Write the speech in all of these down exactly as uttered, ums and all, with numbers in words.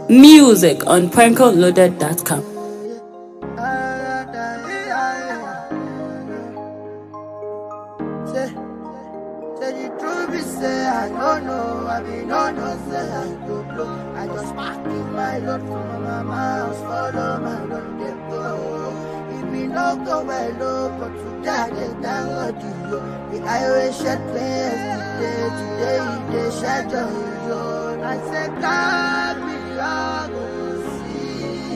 Music on prankle loaded dot com. Say the truth be say I don't know, I be no no say I go blow. I just pack in my load from my mama house, follow my run they go. If me no go well low, but today I get down what you go. The highway shed players today, today they shed yo. I say God be I go see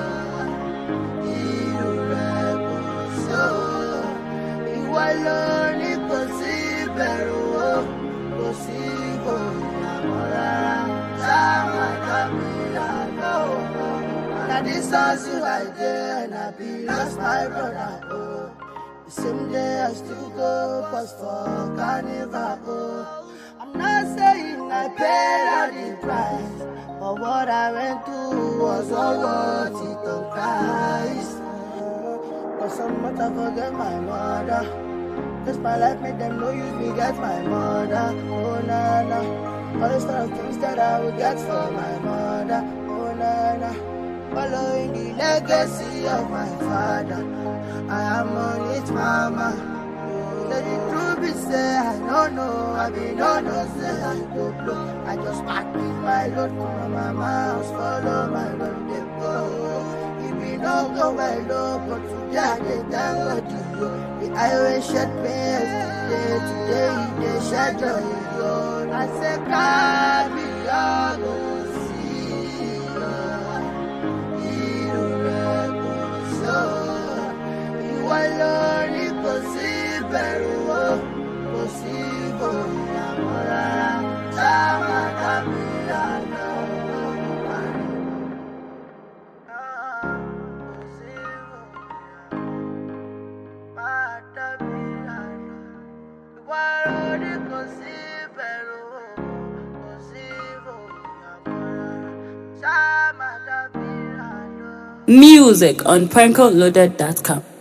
you rebel so you alone it go see. Pero consigo enamorar sama Camila no. Now this house you like there and I be lost my brother oh. The same day I still go pass for carnival oh. I'm not saying I paid all the price, but what I went through was all worth it on Christ. But some mother forget my mother. Cause my life made them know use me get my mother. Oh na na. All the sort of things that I would get for my mother. Oh na na. Following the legacy of my father, I am on it mama. Let the truth be said, I don't know. I be no no say I go blow. I just pack in my load from my mama house, follow my road they go. No go well low, but today I get down what you go. The highway shed players today, today they shed yo. I say God be I go see you rebel so you alone it go see pero go see go enamora sama Camila no. Music on prankle loaded dot com.